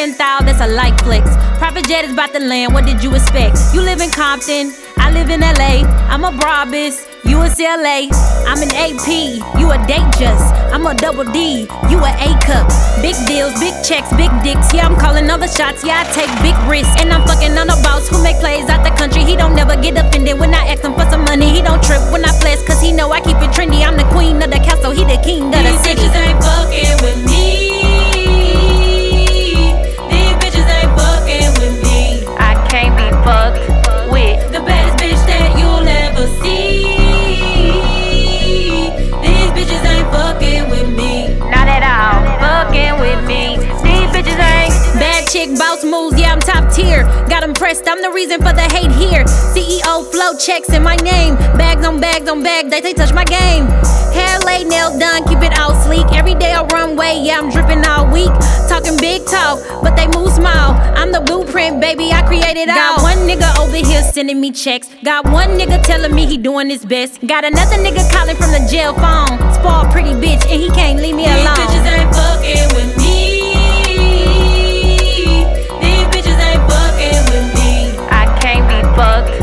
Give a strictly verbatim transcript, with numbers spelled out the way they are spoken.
ten thousand, that's a light flex. Private jet is about to land, what did you expect? You live in Compton, I live in L A. I'm a Brabus, you a C L A. I'm an A P, you a Datejust. I'm a double D, you a A cup. Big deals, big checks, big dicks. Yeah, I'm calling all the shots, yeah, I take big risks. And I'm fucking on a boss who make plays out the country. He don't never get offended when I ask him for some money. He don't trip when I flex, cause he know I keep it trendy. I'm the queen of the castle, he the king of the These city. bitches ain't fucking with me. These bitches ain't fucking with me. I can't be fucked with. The baddest bitch that you'll ever see. These bitches ain't fucking with me. Not at all, fucking with me. These bitches ain't. Bad chick, boss moves, yeah, I'm top tier. Got them pressed, I'm the reason for the hate here. C E O flow checks in my name. Bags on bags on bags, they, they touch my game. Hair laid, nails done, keep it all sleek. Every day I runway, yeah, I'm dripping all week. Talking big talk, but they move small. I'm the blueprint, baby, I created all. Got one nigga over here sending me checks. Got one nigga telling me he doing his best. Got another nigga calling from the jail phone. Spoiled pretty bitch, and he can't leave me These alone. bitches ain't fucking with me. These bitches ain't fucking with me. I can't be fucked